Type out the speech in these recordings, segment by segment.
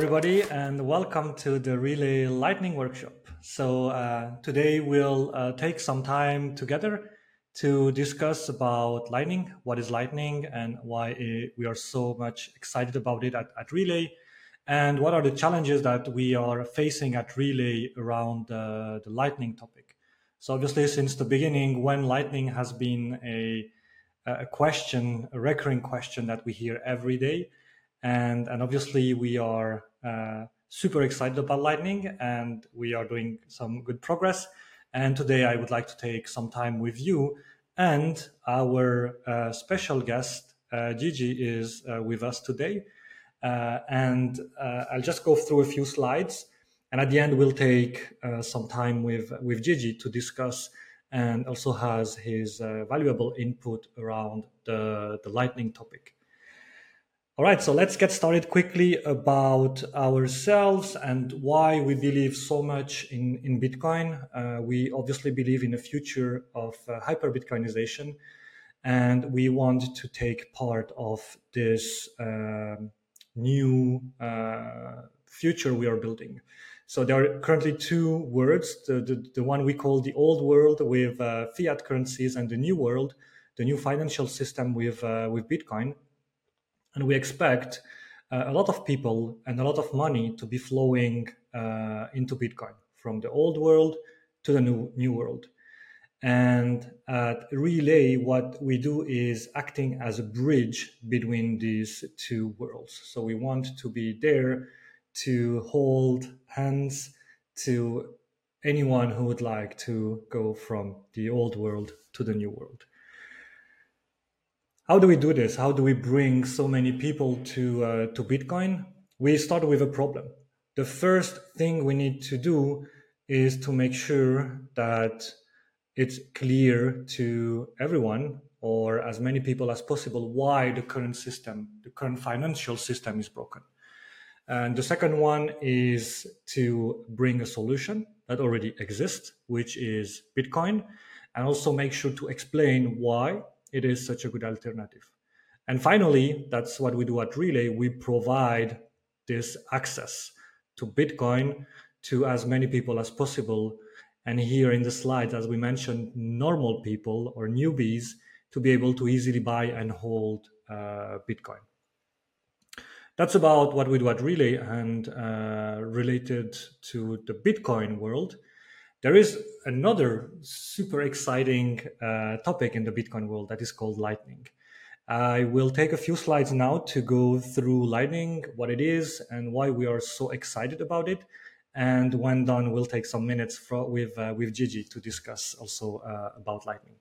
everybody, and welcome to the Relay Lightning Workshop. Today we'll take some time together to discuss about Lightning, what is Lightning, and why we are so much excited about it at Relay, and what are the challenges that we are facing at Relay around the Lightning topic. So obviously, since the beginning, when Lightning has been a question, a recurring question that we hear every day. And obviously, we are super excited about Lightning, and we are doing some good progress. And today, I would like to take some time with you. And our special guest, Gigi, is with us today. I'll just go through a few slides. And at the end, we'll take some time with Gigi to discuss and also has his valuable input around the Lightning topic. All right, so let's get started quickly about ourselves and why we believe so much in Bitcoin. We obviously believe in a future of hyper Bitcoinization, and we want to take part of this new future we are building. So there are currently two words, the one we call the old world with fiat currencies and the new world, the new financial system with Bitcoin. And we expect a lot of people and a lot of money to be flowing into Bitcoin from the old world to the new world. And at Relay, what we do is acting as a bridge between these two worlds. So we want to be there to hold hands to anyone who would like to go from the old world to the new world. How do we do this? How do we bring so many people to Bitcoin? We start with a problem. The first thing we need to do is to make sure that it's clear to everyone or as many people as possible why the current system, the current financial system is broken. And the second one is to bring a solution that already exists, which is Bitcoin, and also make sure to explain why it is such a good alternative. And finally, that's what we do at Relay. We provide this access to Bitcoin to as many people as possible. And here in the slides, as we mentioned, normal people or newbies to be able to easily buy and hold Bitcoin. That's about what we do at Relay, and related to the Bitcoin world. There is another super exciting topic in the Bitcoin world that is called Lightning. I will take a few slides now to go through Lightning, what it is, and why we are so excited about it. And when done, we'll take some minutes with Gigi to discuss also about Lightning.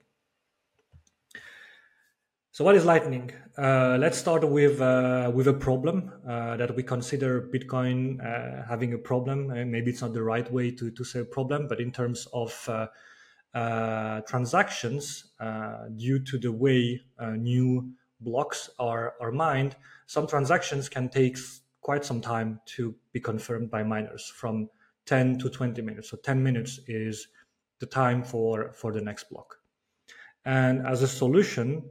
So what is Lightning? Let's start with a problem that we consider Bitcoin having a problem. And maybe it's not the right way to say problem, but in terms of transactions, due to the way new blocks are mined, some transactions can take quite some time to be confirmed by miners, from 10 to 20 minutes. So 10 minutes is the time for the next block. And as a solution,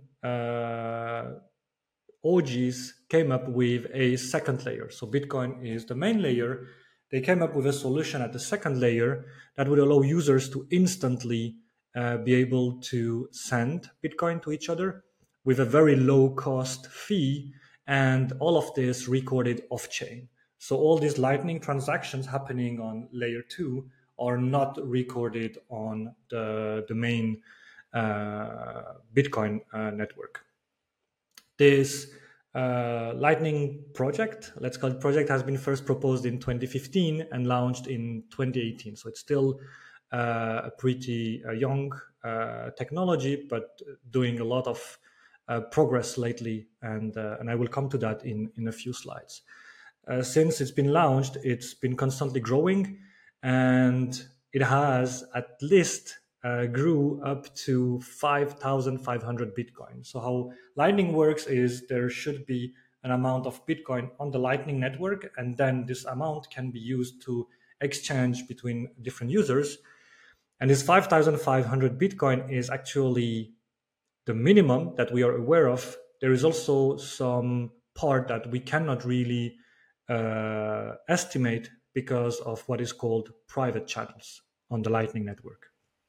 OGs came up with a second layer. So Bitcoin is the main layer. They came up with a solution at the second layer that would allow users to instantly be able to send Bitcoin to each other with a very low cost fee, and all of this recorded off chain. So all these Lightning transactions happening on layer 2 are not recorded on the main Bitcoin network. This Lightning project, let's call it project, has been first proposed in 2015 and launched in 2018. So it's still a pretty young technology, but doing a lot of progress lately, and I will come to that in a few slides. Since it's been launched, it's been constantly growing, and it has at least grew up to 5,500 Bitcoin. So how Lightning works is there should be an amount of Bitcoin on the Lightning network, and then this amount can be used to exchange between different users. And this 5,500 Bitcoin is actually the minimum that we are aware of. There is also some part that we cannot really estimate because of what is called private channels on the Lightning Network.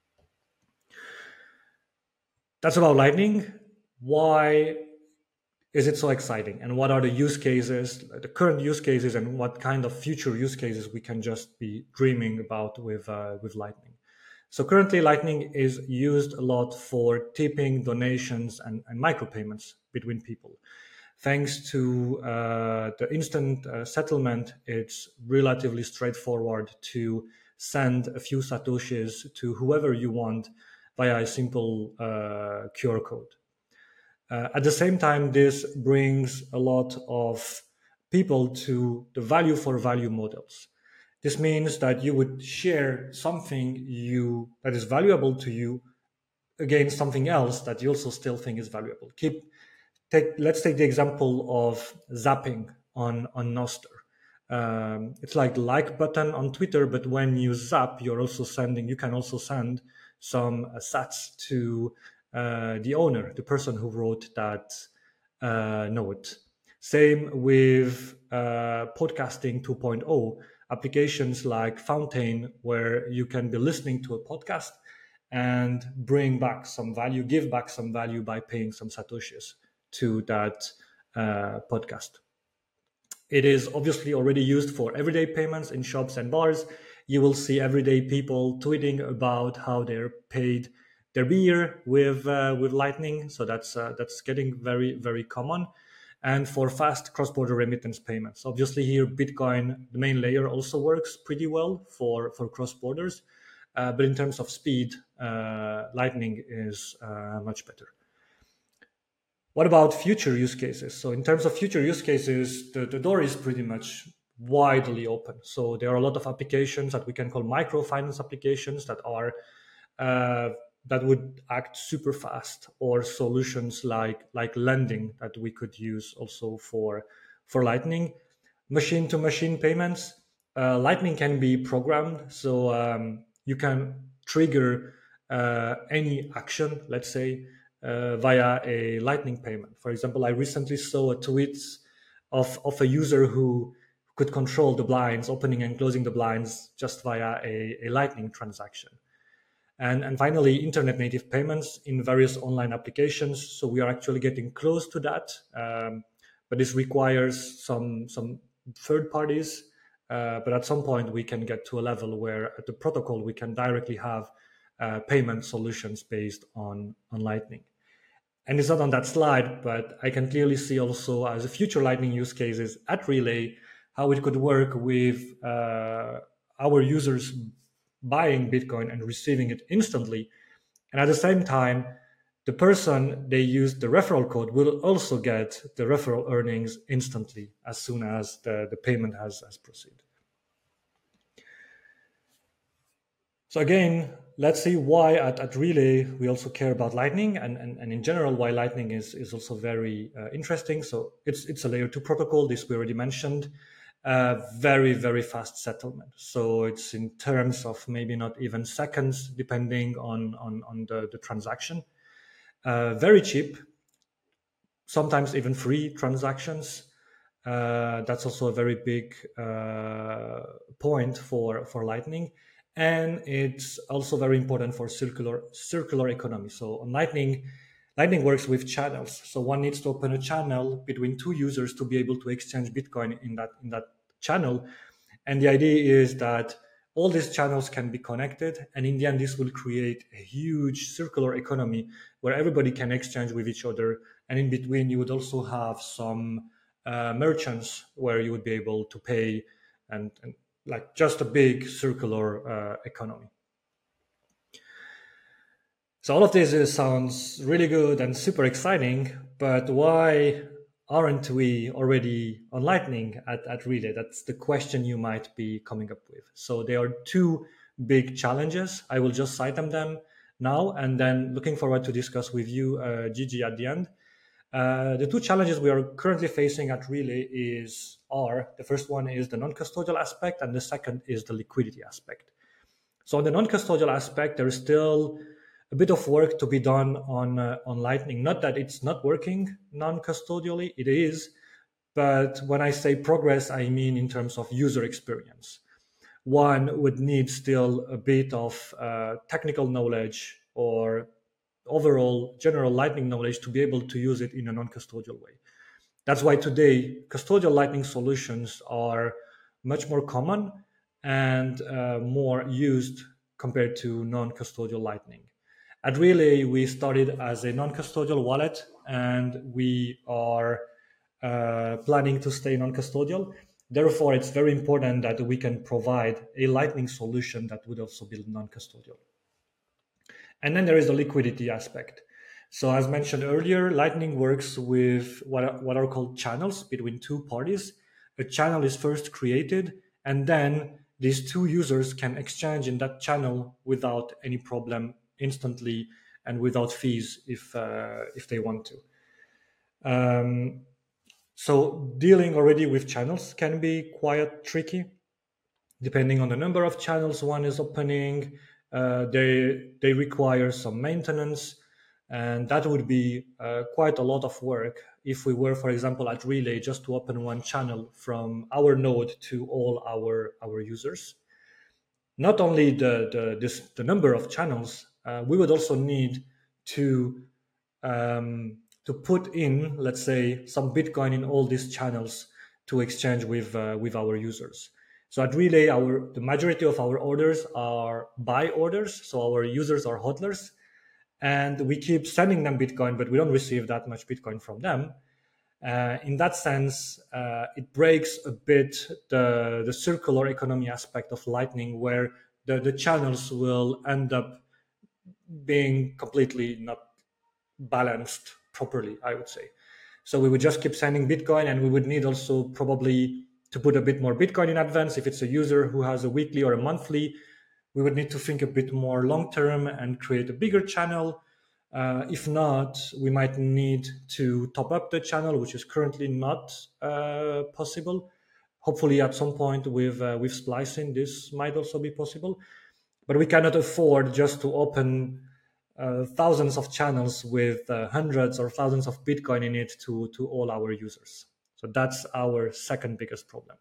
That's about Lightning. Why is it so exciting? And what are the use cases, the current use cases, and what kind of future use cases we can just be dreaming about with Lightning? So currently, Lightning is used a lot for tipping, donations, and micropayments between people. Thanks to the instant settlement, it's relatively straightforward to send a few satoshis to whoever you want via a simple QR code. At the same time, this brings a lot of people to the value for value models. This means that you would share something that is valuable to you against something else that you also still think is valuable. Let's take the example of zapping on Nostr. It's like the like button on Twitter, but when you zap, you can also send some sats to the owner, the person who wrote that note. Same with podcasting 2.0, applications like Fountain, where you can be listening to a podcast and bring back some value, give back some value by paying some satoshis to that podcast. It is obviously already used for everyday payments in shops and bars. You will see everyday people tweeting about how they're paid their beer with Lightning. So that's getting very, very common. And for fast cross-border remittance payments, obviously here Bitcoin, the main layer, also works pretty well for cross borders. But in terms of speed, Lightning is much better. What about future use cases? So in terms of future use cases, the door is pretty much widely open. So there are a lot of applications that we can call microfinance applications that are that would act super fast, or solutions like lending that we could use also for Lightning. Machine to machine payments. Lightning can be programmed, so you can trigger any action, let's say, via a Lightning payment. For example, I recently saw a tweet of a user who could control the blinds, opening and closing the blinds just via a Lightning transaction. And finally, internet native payments in various online applications. So we are actually getting close to that, but this requires some third parties. But at some point, we can get to a level where at the protocol, we can directly have payment solutions based on Lightning. And it's not on that slide, but I can clearly see also as a future Lightning use cases at Relay, how it could work with our users buying Bitcoin and receiving it instantly. And at the same time, the person they use the referral code will also get the referral earnings instantly as soon as the payment has proceeded. So again, let's see why at Relay we also care about Lightning, and in general why Lightning is also very interesting. So it's a layer 2 protocol, this we already mentioned. Very, very fast settlement. So it's in terms of maybe not even seconds, depending on the transaction. Very cheap, sometimes even free transactions. That's also a very big point for Lightning. And it's also very important for circular economy. So on Lightning works with channels. So one needs to open a channel between two users to be able to exchange Bitcoin in that channel. And the idea is that all these channels can be connected, and in the end, this will create a huge circular economy where everybody can exchange with each other. And in between, you would also have some merchants where you would be able to pay, and like just a big circular economy. So all of this sounds really good and super exciting, but why aren't we already on Lightning at Relay? That's the question you might be coming up with. So there are two big challenges. I will just cite them now, and then looking forward to discuss with you, Gigi, at the end. The two challenges we are currently facing at Relay are the first one is the non-custodial aspect, and the second is the liquidity aspect. So on the non-custodial aspect, there is still a bit of work to be done on Lightning. Not that it's not working non-custodially, it is, But when I say progress, I mean in terms of user experience. One would need still a bit of technical knowledge or overall general Lightning knowledge to be able to use it in a non-custodial way. That's why today custodial Lightning solutions are much more common and more used compared to non-custodial Lightning. At Relay, we started as a non-custodial wallet, and we are planning to stay non-custodial. Therefore, it's very important that we can provide a Lightning solution that would also be non-custodial. And then there is the liquidity aspect. So as mentioned earlier, Lightning works with what are called channels between two parties. A channel is first created, and then these two users can exchange in that channel without any problem instantly and without fees if they want to. So dealing already with channels can be quite tricky, depending on the number of channels one is opening. They require some maintenance, and that would be quite a lot of work if we were, for example, at Relay just to open one channel from our node to all our users. Not only the number of channels, we would also need to put in, let's say, some Bitcoin in all these channels to exchange with our users. So at Relay, the majority of our orders are buy orders, so our users are hodlers, and we keep sending them Bitcoin, but we don't receive that much Bitcoin from them. In that sense, it breaks a bit the circular economy aspect of Lightning, where the channels will end up being completely not balanced properly, I would say. So we would just keep sending Bitcoin, and we would need also probably to put a bit more Bitcoin in advance. If it's a user who has a weekly or a monthly, we would need to think a bit more long term and create a bigger channel. If not, we might need to top up the channel, which is currently not possible. Hopefully, at some point with splicing, this might also be possible. But we cannot afford just to open thousands of channels with hundreds or thousands of Bitcoin in it to all our users. So that's our second biggest problem.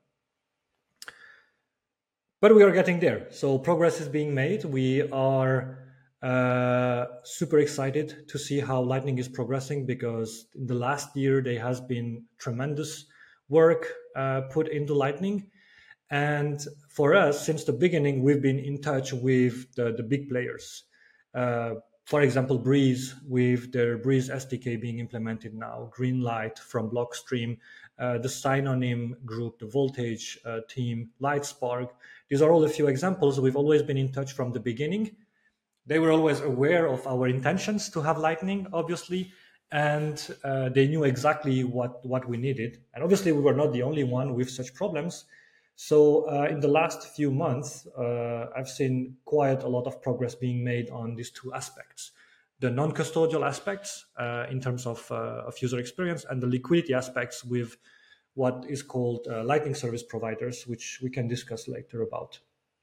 But we are getting there. So progress is being made. We are super excited to see how Lightning is progressing, because in the last year there has been tremendous work put into Lightning. And for us, since the beginning, we've been in touch with the big players. For example, Breeze, with their Breeze SDK being implemented now, Greenlight from Blockstream, the Synonym group, the Voltage team, Lightspark. These are all a few examples. We've always been in touch from the beginning. They were always aware of our intentions to have Lightning, obviously, and they knew exactly what we needed. And obviously, we were not the only one with such problems. So in the last few months, I've seen quite a lot of progress being made on these two aspects: the non-custodial aspects in terms of user experience, and the liquidity aspects with what is called Lightning service providers, which we can discuss later about.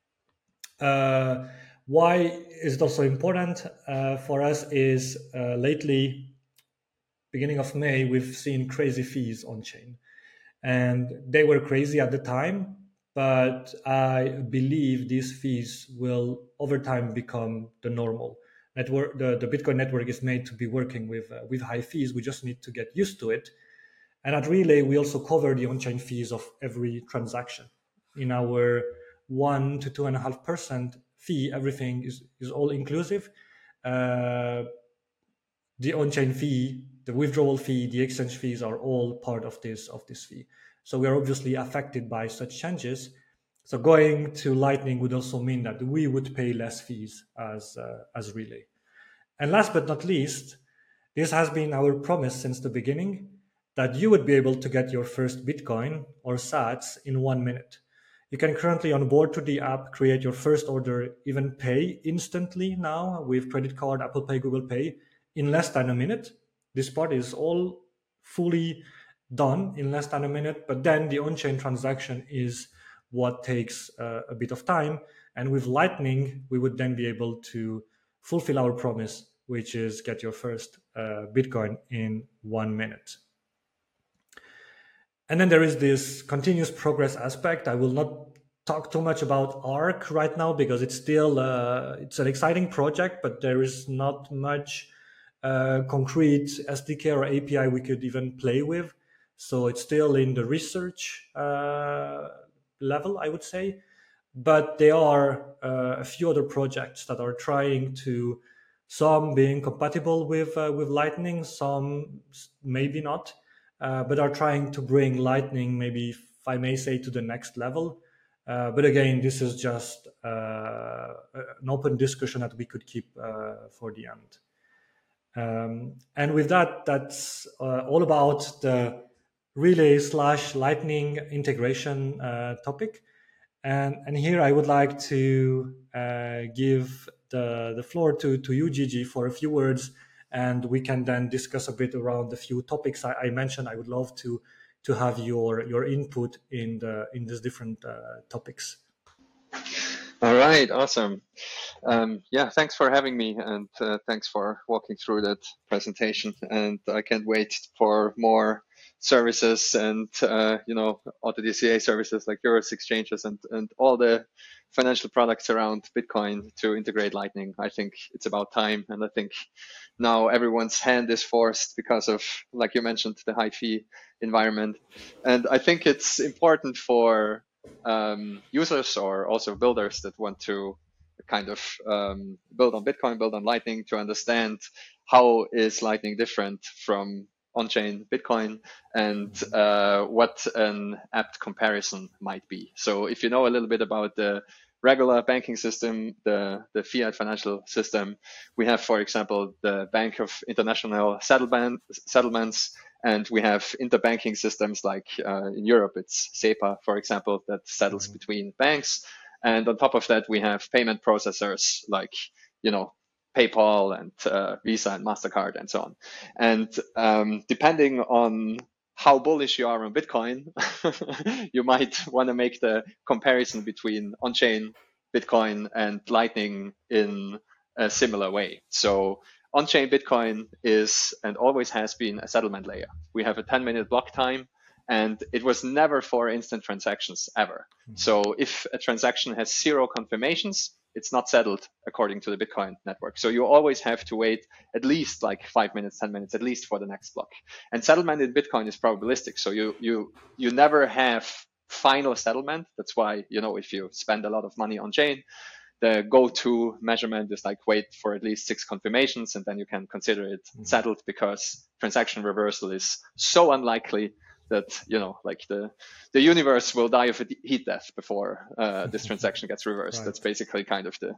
Why is it also important for us is lately, beginning of May, we've seen crazy fees on chain. And they were crazy at the time, but I believe these fees will over time become the normal network. The Bitcoin network is made to be working with high fees. We just need to get used to it. And at Relay, we also cover the on-chain fees of every transaction. In our 1 to 2.5% fee, everything is all inclusive. The on-chain fee, the withdrawal fee, the exchange fees are all part of this fee. So we are obviously affected by such changes. So going to Lightning would also mean that we would pay less fees as Relay. And last but not least, this has been our promise since the beginning, that you would be able to get your first Bitcoin or Sats in 1 minute. You can currently onboard to the app, create your first order, even pay instantly now with credit card, Apple Pay, Google Pay in less than a minute. This part is all fully done in less than a minute, but then the on-chain transaction is what takes a bit of time. And with Lightning, we would then be able to fulfill our promise, which is get your first Bitcoin in 1 minute. And then there is this continuous progress aspect. I will not talk too much about Arc right now because it's still it's an exciting project, but there is not much concrete SDK or API we could even play with. So it's still in the research level, I would say. But there are a few other projects that are trying to, some being compatible with Lightning, some maybe not, but are trying to bring Lightning, maybe if I may say, to the next level. But again, this is just an open discussion that we could keep for the end. And with that, that's all about the relay / lightning integration topic. And here I would like to give the floor to you, Gigi, for a few words, and we can then discuss a bit around the few topics I mentioned. I would love to have your input in these different topics. All right, awesome. Yeah, thanks for having me, and thanks for walking through that presentation. And I can't wait for more services and auto DCA services like yours, exchanges, and all the financial products around Bitcoin to integrate Lightning. I think it's about time, and I think now everyone's hand is forced because of, like you mentioned, the high fee environment. And I think it's important for users or also builders that want to kind of build on Bitcoin, build on Lightning, to understand how is Lightning different from on-chain Bitcoin, and what an apt comparison might be. So if you know a little bit about the regular banking system, the fiat financial system, we have, for example, the Bank of International Settlements, and we have interbanking systems like in Europe, it's SEPA, for example, that settles between banks. And on top of that, we have payment processors like, PayPal and Visa and MasterCard and so on. And depending on how bullish you are on Bitcoin, you might want to make the comparison between on-chain Bitcoin and Lightning in a similar way. So on-chain Bitcoin is and always has been a settlement layer. We have a 10-minute block time, and it was never for instant transactions ever. So if a transaction has 0 confirmations, it's not settled according to the Bitcoin network. So you always have to wait at least like 5 minutes, 10 minutes, at least for the next block. And settlement in Bitcoin is probabilistic. So you never have final settlement. That's why, if you spend a lot of money on chain, the go-to measurement is like wait for at least 6 confirmations, and then you can consider it settled, because transaction reversal is so unlikely that like the universe will die of a heat death before this transaction gets reversed. Right. That's basically kind of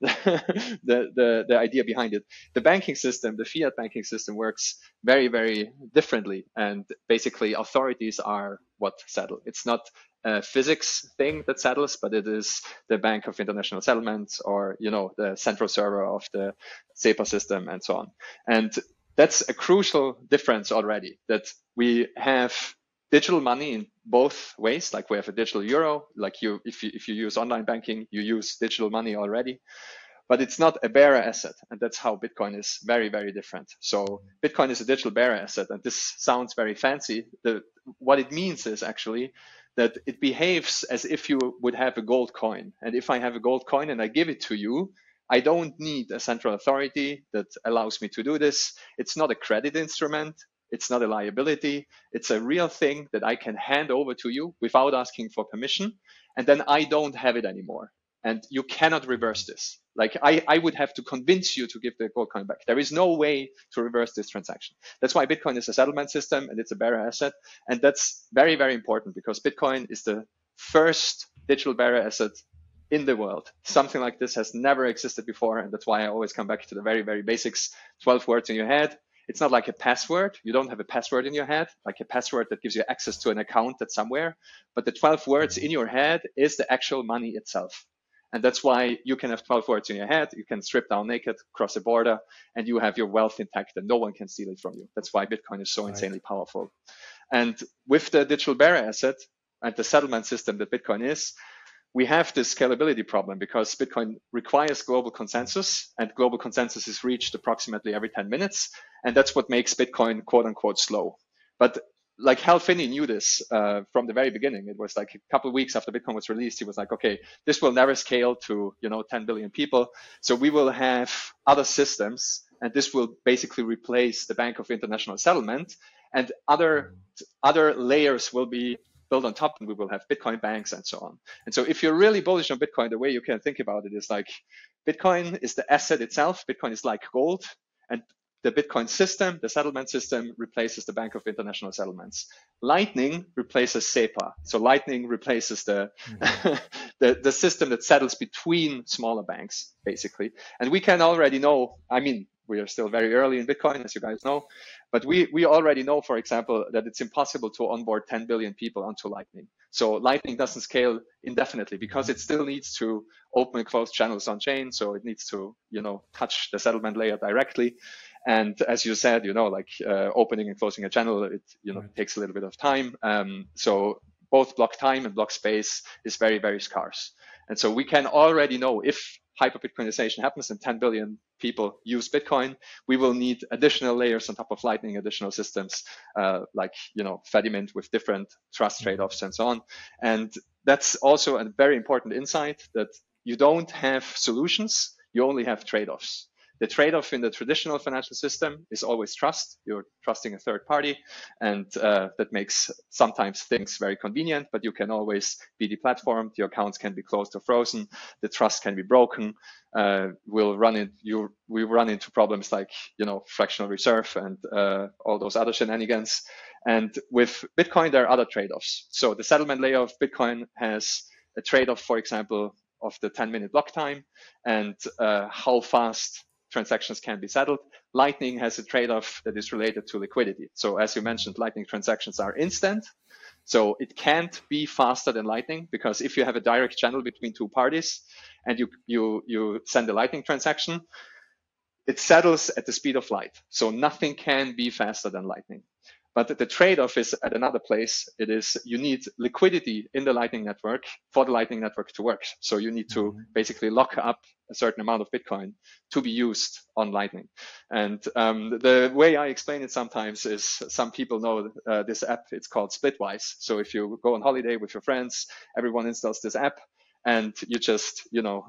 the idea behind it. The banking system, the fiat banking system, works very, very differently, and basically authorities are what settle. It's not a physics thing that settles, but it is the Bank of International Settlements, or the central server of the SEPA system, and so on. And that's a crucial difference already, that we have digital money in both ways. Like we have a digital euro, like if you use online banking, you use digital money already, but it's not a bearer asset. And that's how Bitcoin is very, very different. So Bitcoin is a digital bearer asset, and this sounds very fancy. What it means is actually that it behaves as if you would have a gold coin. And if I have a gold coin and I give it to you, I don't need a central authority that allows me to do this. It's not a credit instrument. It's not a liability. It's a real thing that I can hand over to you without asking for permission. And then I don't have it anymore. And you cannot reverse this. Like I would have to convince you to give the gold coin back. There is no way to reverse this transaction. That's why Bitcoin is a settlement system, and it's a bearer asset. And that's very, very important, because Bitcoin is the first digital bearer asset in the world. Something like this has never existed before. And that's why I always come back to the very, very basics. 12 words in your head. It's not like a password. You don't have a password in your head, like a password that gives you access to an account that's somewhere. But the 12 words in your head is the actual money itself. And that's why you can have 12 words in your head. You can strip down naked, cross a border, and you have your wealth intact, and no one can steal it from you. That's why Bitcoin is so insanely powerful. And with the digital bearer asset and the settlement system that Bitcoin is, we have this scalability problem, because Bitcoin requires global consensus, and global consensus is reached approximately every 10 minutes. And that's what makes Bitcoin quote unquote slow. But like Hal Finney knew this from the very beginning. It was like a couple of weeks after Bitcoin was released. He was like, okay, this will never scale to 10 billion people. So we will have other systems, and this will basically replace the Bank of International Settlement, and other layers will be built on top, and we will have Bitcoin banks and so on. And so if you're really bullish on Bitcoin, the way you can think about it is like Bitcoin is the asset itself. Bitcoin is like gold, and the Bitcoin system, the settlement system, replaces the Bank of International Settlements. Lightning replaces SEPA. So Lightning replaces the the system that settles between smaller banks, basically. And we can already know, I mean, we are still very early in Bitcoin, as you guys know, but we already know, for example, that it's impossible to onboard 10 billion people onto Lightning. So Lightning doesn't scale indefinitely because it still needs to open and close channels on chain. So it needs to, touch the settlement layer directly. And as you said, like opening and closing a channel, it takes a little bit of time. So both block time and block space is very, very scarce. And so we can already know if hyper-Bitcoinization happens and 10 billion people use Bitcoin, we will need additional layers on top of Lightning, additional systems like Fedimint with different trust trade-offs and so on. And that's also a very important insight, that you don't have solutions, you only have trade-offs. The trade-off in the traditional financial system is always trust. You're trusting a third party, and that makes sometimes things very convenient, but you can always be deplatformed. Your accounts can be closed or frozen. The trust can be broken. We run into problems like, fractional reserve and all those other shenanigans. And with Bitcoin, there are other trade-offs. So the settlement layer of Bitcoin has a trade-off, for example, of the 10-minute block time and how fast transactions can be settled. Lightning has a trade-off that is related to liquidity. So as you mentioned, Lightning transactions are instant. So it can't be faster than Lightning, because if you have a direct channel between two parties and you send a Lightning transaction, it settles at the speed of light. So nothing can be faster than Lightning. But the trade-off is at another place. It is you need liquidity in the Lightning network for the Lightning network to work. So you need to basically lock up a certain amount of Bitcoin to be used on Lightning. And the way I explain it sometimes is, some people know this app. It's called Splitwise. So if you go on holiday with your friends, everyone installs this app. And you just,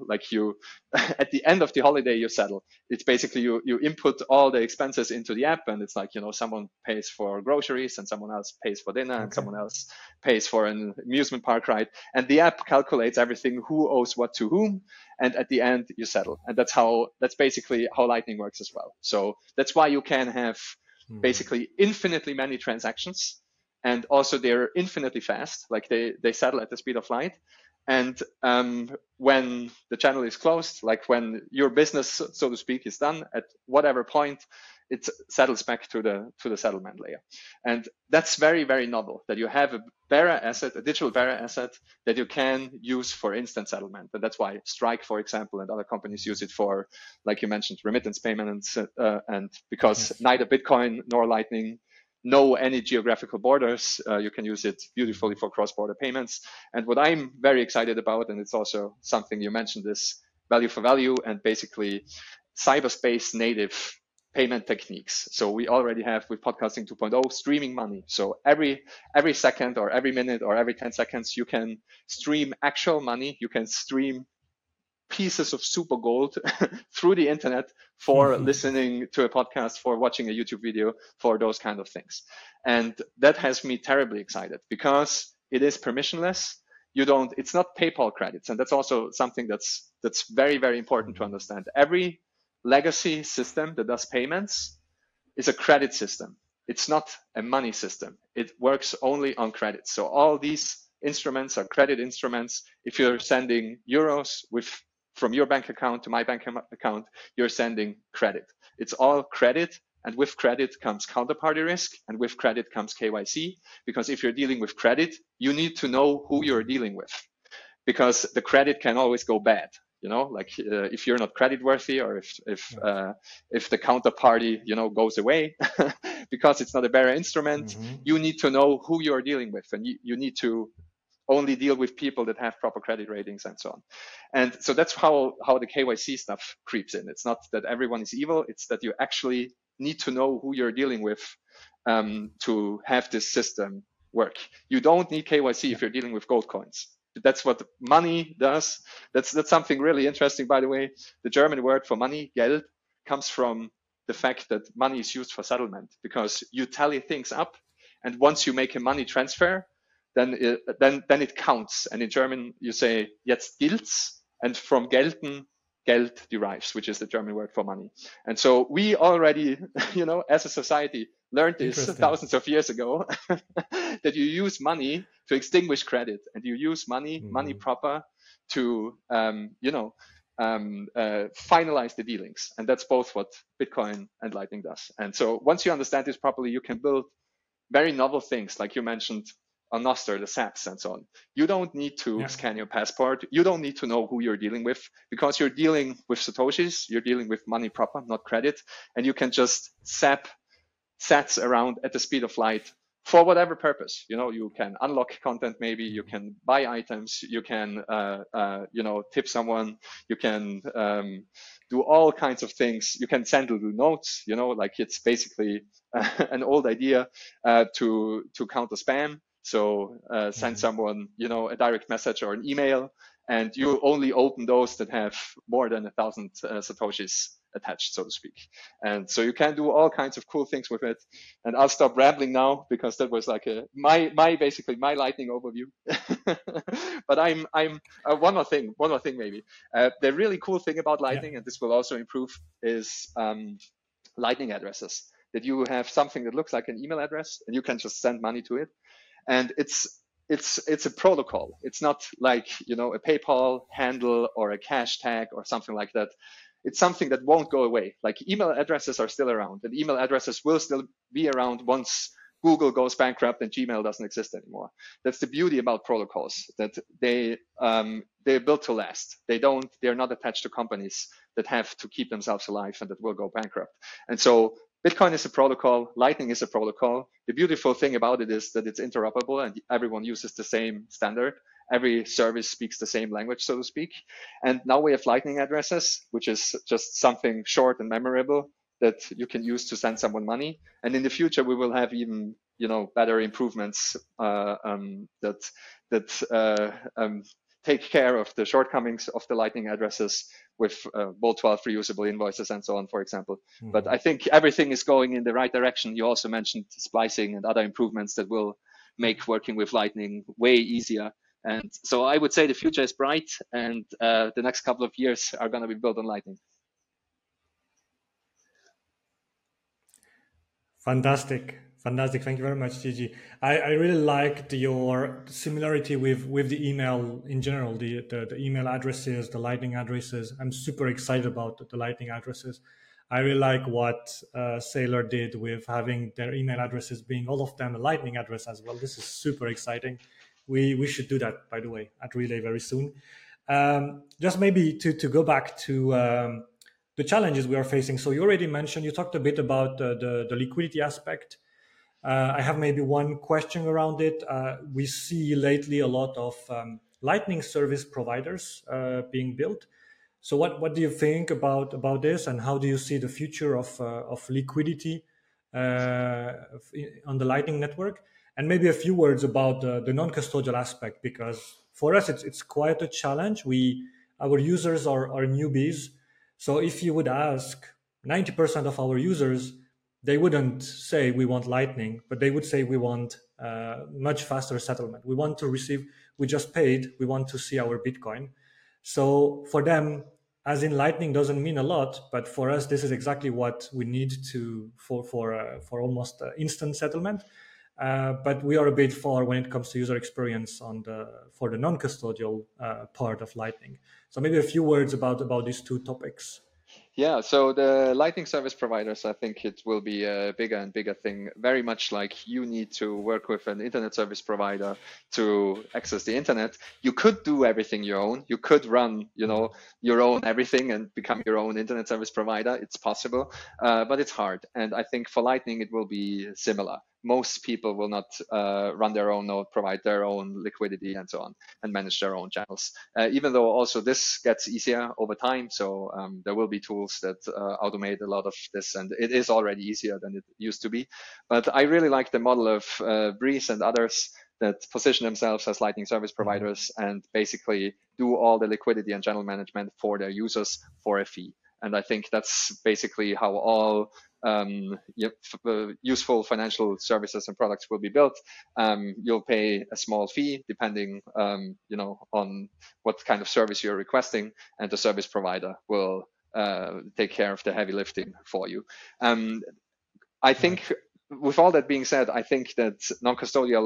at the end of the holiday, you settle. It's basically you input all the expenses into the app, and it's like, someone pays for groceries and someone else pays for dinner and someone else pays for an amusement park ride. And the app calculates everything, who owes what to whom. And at the end, you settle. And that's basically how Lightning works as well. So that's why you can have basically infinitely many transactions. And also they're infinitely fast, like they settle at the speed of light. And when the channel is closed, like when your business, so to speak, is done, at whatever point, it settles back to the settlement layer. And that's very, very novel, that you have a bearer asset, a digital bearer asset that you can use for instant settlement. And that's why Strike, for example, and other companies use it for, like you mentioned, remittance payments. And because neither Bitcoin nor Lightning know any geographical borders, you can use it beautifully for cross-border payments. And what I'm very excited about, and it's also something you mentioned, is value for value and basically cyberspace native payment techniques. So we already have with Podcasting 2.0 streaming money. So every second or every minute or every 10 seconds, you can stream actual money. You can stream pieces of super gold through the internet for listening to a podcast, for watching a YouTube video, for those kind of things. And that has me terribly excited because it is permissionless. It's not PayPal credits. And that's also something that's very, very important to understand. Every legacy system that does payments is a credit system. It's not a money system. It works only on credit. So all these instruments are credit instruments. If you're sending euros from your bank account to my bank account, you're sending credit. It's all credit, and with credit comes counterparty risk, and with credit comes KYC, because if you're dealing with credit, you need to know who you're dealing with, because the credit can always go bad. If you're not credit worthy, or if the counterparty, goes away because it's not a bearer instrument, you need to know who you're dealing with, and you need to only deal with people that have proper credit ratings and so on. And so that's how the KYC stuff creeps in. It's not that everyone is evil. It's that you actually need to know who you're dealing with to have this system work. You don't need KYC if you're dealing with gold coins. That's what money does. That's something really interesting, by the way. The German word for money, Geld, comes from the fact that money is used for settlement, because you tally things up, and once you make a money transfer, then it counts. And in German, you say jetzt gilt's, and from gelten, Geld derives, which is the German word for money. And so we already, as a society, learned this thousands of years ago that you use money to extinguish credit, and you use money proper to, finalize the dealings. And that's both what Bitcoin and Lightning does. And so once you understand this properly, you can build very novel things, like you mentioned on Nostr, the SAPs and so on. You don't need to scan your passport. You don't need to know who you're dealing with, because you're dealing with Satoshis, you're dealing with money proper, not credit. And you can just SAP sats around at the speed of light for whatever purpose. You can unlock content, maybe you can buy items, you can, tip someone, you can do all kinds of things. You can send little notes, like it's basically an old idea to counter spam. So send someone, a direct message or an email, and you only open those that have more than 1,000 Satoshis attached, so to speak. And so you can do all kinds of cool things with it. And I'll stop rambling now, because that was like my Lightning overview. But I'm one more thing maybe. The really cool thing about Lightning, and this will also improve, is Lightning addresses. That you have something that looks like an email address, and you can just send money to it. And it's a protocol. It's not like, a PayPal handle or a cash tag or something like that. It's something that won't go away. Like, email addresses are still around, and email addresses will still be around once Google goes bankrupt and Gmail doesn't exist anymore. That's the beauty about protocols, that they're built to last. They're not attached to companies that have to keep themselves alive and that will go bankrupt. And so Bitcoin is a protocol, Lightning is a protocol. The beautiful thing about it is that it's interoperable and everyone uses the same standard. Every service speaks the same language, so to speak. And now we have Lightning addresses, which is just something short and memorable that you can use to send someone money. And in the future, we will have even, better improvements that take care of the shortcomings of the Lightning addresses with Vault12 reusable invoices and so on, for example. But I think everything is going in the right direction. You also mentioned splicing and other improvements that will make working with Lightning way easier. And so I would say the future is bright, and the next couple of years are going to be built on Lightning. Fantastic. Thank you very much, Gigi. I really liked your similarity with the email in general, the email addresses, the Lightning addresses. I'm super excited about the Lightning addresses. I really like what Saylor did with having their email addresses being all of them a Lightning address as well. This is super exciting. We should do that, by the way, at Relai very soon. Just maybe to go back to the challenges we are facing. So you already mentioned, you talked a bit about the liquidity aspect. I have maybe one question around it. We see lately a lot of Lightning service providers being built. So what do you think about this, and how do you see the future of liquidity on the Lightning network? And maybe a few words about the non-custodial aspect, because for us it's quite a challenge. Our users are newbies. So if you would ask 90% of our users, they wouldn't say we want Lightning, but they would say we want much faster settlement. We want to receive, we just paid, we want to see our Bitcoin. So for them, as in Lightning doesn't mean a lot, but for us, this is exactly what we need for almost instant settlement. But we are a bit far when it comes to user experience for the non-custodial part of Lightning. So maybe a few words about these two topics. Yeah, so the Lightning service providers, I think it will be a bigger and bigger thing, very much like you need to work with an internet service provider to access the internet. You could do everything your own. You could run, your own everything and become your own internet service provider. It's possible, but it's hard. And I think for Lightning, it will be similar. most people will not run their own node, provide their own liquidity and so on, and manage their own channels. Even though also this gets easier over time. So there will be tools that automate a lot of this, and it is already easier than it used to be. But I really like the model of Breeze and others that position themselves as Lightning service providers and basically do all the liquidity and channel management for their users for a fee. And I think that's basically how all useful financial services and products will be built. You'll pay a small fee depending, on what kind of service you're requesting, and the service provider will take care of the heavy lifting for you. I think, with all that being said, I think that non-custodial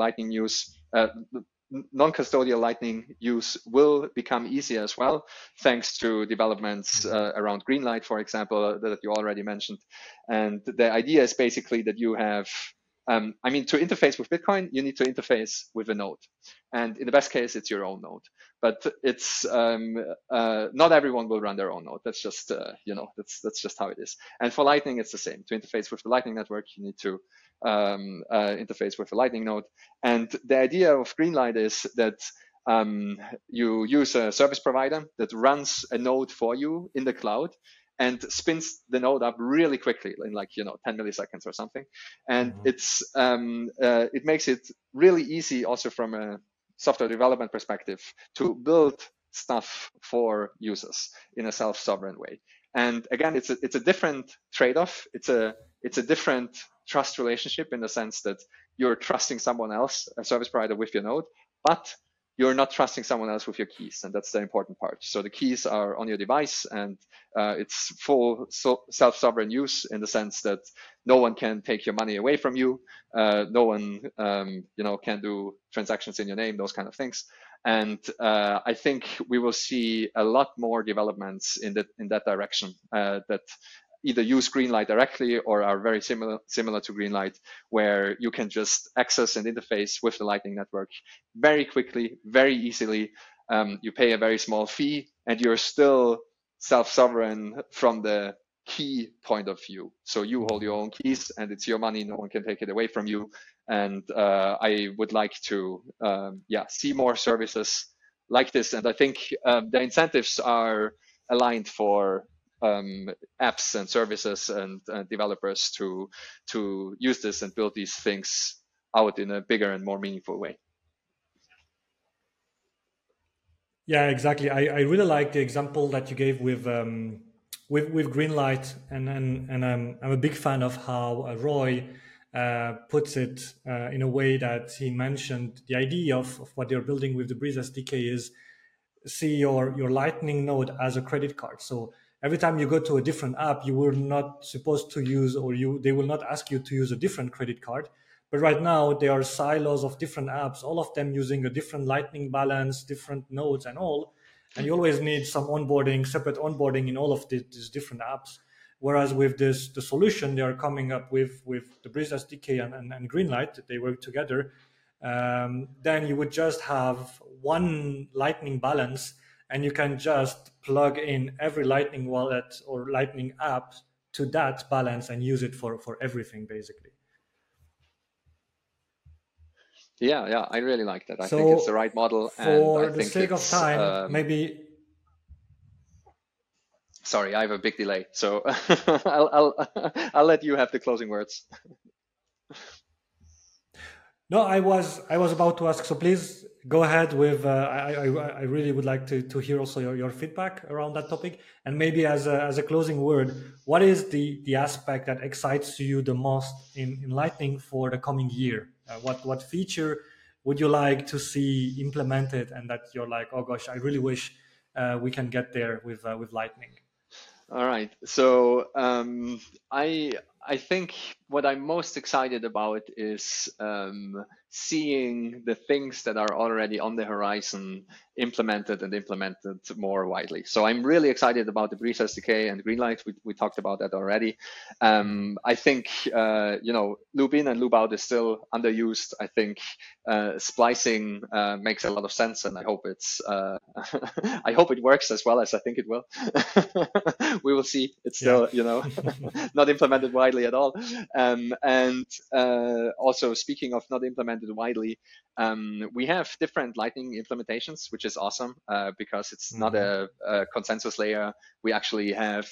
Lightning use will become easier as well, thanks to developments around Greenlight, for example, that you already mentioned. And the idea is basically that you have, to interface with Bitcoin, you need to interface with a node. And in the best case, it's your own node. But it's not everyone will run their own node. That's just, that's just how it is. And for Lightning, it's the same. To interface with the Lightning network, you need to interface with a Lightning node. And the idea of Greenlight is that you use a service provider that runs a node for you in the cloud and spins the node up really quickly in 10 milliseconds or something. And it makes it really easy also from a software development perspective to build stuff for users in a self-sovereign way. And again, it's a different trade-off. It's a different trust relationship in the sense that you're trusting someone else, a service provider, with your node, but you're not trusting someone else with your keys. And that's the important part. So the keys are on your device, and it's full self-sovereign use in the sense that no one can take your money away from you. No one, can do transactions in your name, those kind of things. And I think we will see a lot more developments in that direction that either use Greenlight directly or are very similar to Greenlight, where you can just access and interface with the Lightning Network very quickly, very easily. You pay a very small fee, and you're still self-sovereign from the key point of view. So you hold your own keys, and it's your money. No one can take it away from you. And I would like to see more services like this. And I think the incentives are aligned for apps and services and developers to use this and build these things out in a bigger and more meaningful way. Yeah, exactly. I really like the example that you gave with Greenlight, and I'm a big fan of how Roy puts it in a way that he mentioned the idea of what they're building with the Breeze SDK is see your Lightning node as a credit card. So every time you go to a different app, you were not supposed to use, they will not ask you to use a different credit card. But right now there are silos of different apps, all of them using a different Lightning balance, different nodes and all. And you always need some separate onboarding in all of these different apps. Whereas with the solution they are coming up with the Breeze SDK and Greenlight, they work together. Then you would just have one Lightning balance, and you can just plug in every Lightning wallet or Lightning app to that balance and use it for everything, basically. Yeah, I really like that. I think it's the right model. For the sake of time, maybe. Sorry, I have a big delay, so I'll let you have the closing words. No, I was about to ask. So please go ahead with. I really would like to hear also your feedback around that topic, and maybe as a closing word, what is the aspect that excites you the most in Lightning for the coming year? What feature would you like to see implemented, and that you're like, oh gosh, I really wish we can get there with Lightning? All right. So I think what I'm most excited about is seeing the things that are already on the horizon implemented more widely. So I'm really excited about the Breeze SDK and Greenlight. We talked about that already. I think loop in and loop out is still underused. I think splicing makes a lot of sense, and I hope I hope it works as well as I think it will. We will see. It's still not implemented widely. widely at all. And also, speaking of not implemented widely, we have different Lightning implementations, which is awesome because it's not a consensus layer. We actually have,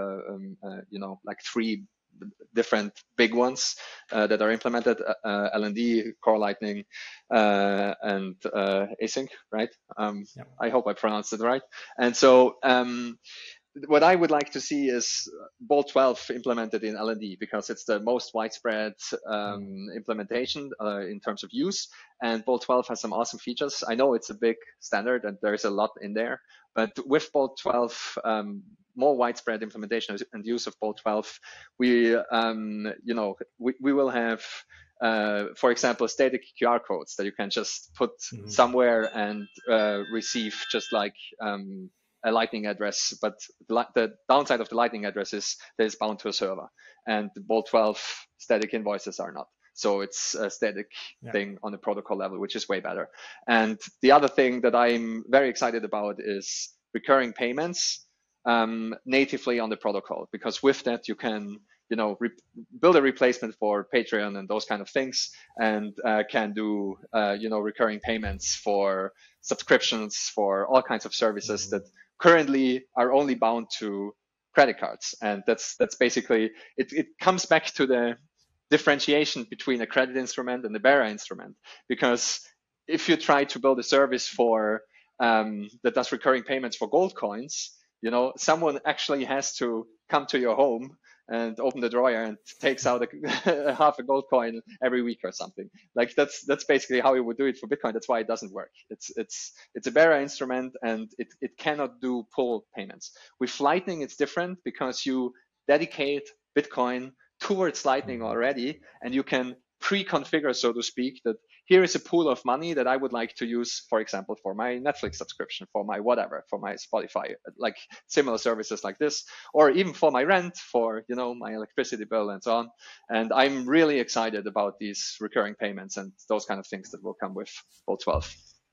like 3 different big ones that are implemented: LND, Core Lightning, and async, right? I hope I pronounced it right. And so what I would like to see is Bolt 12 implemented in LND because it's the most widespread implementation in terms of use. And Bolt 12 has some awesome features. I know it's a big standard and there's a lot in there, but with Bolt 12, more widespread implementation and use of Bolt 12, we will have, for example, static QR codes that you can just put somewhere and receive just like a Lightning address, but the downside of the Lightning address is that it's bound to a server, and the Bolt 12 static invoices are not. So it's a static thing on the protocol level, which is way better. And the other thing that I'm very excited about is recurring payments natively on the protocol, because with that you can build a replacement for Patreon and those kind of things, and can do recurring payments for subscriptions for all kinds of services that currently are only bound to credit cards. And that's basically it comes back to the differentiation between a credit instrument and a bearer instrument, because if you try to build a service for that does recurring payments for gold coins, someone actually has to come to your home and open the drawer and takes out half a gold coin every week or something. Like that's basically how we would do it for Bitcoin. That's why it doesn't work. It's a bearer instrument, and it cannot do pull payments. With Lightning, it's different because you dedicate Bitcoin towards Lightning already, and you can pre-configure, so to speak, that here is a pool of money that I would like to use, for example, for my Netflix subscription, for my whatever, for my Spotify, like similar services like this, or even for my rent, for my electricity bill and so on. And I'm really excited about these recurring payments and those kind of things that will come with Bolt 12.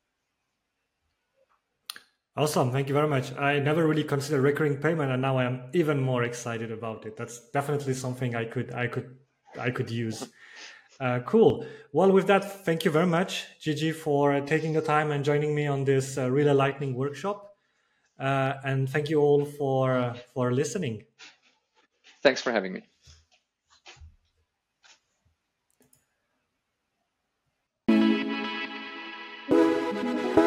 Awesome, thank you very much. I never really considered recurring payment, and now I am even more excited about it. That's definitely something I could use. Cool. Well, with that, thank you very much, Gigi, for taking the time and joining me on this Relay Lightning workshop. And thank you all for listening. Thanks for having me.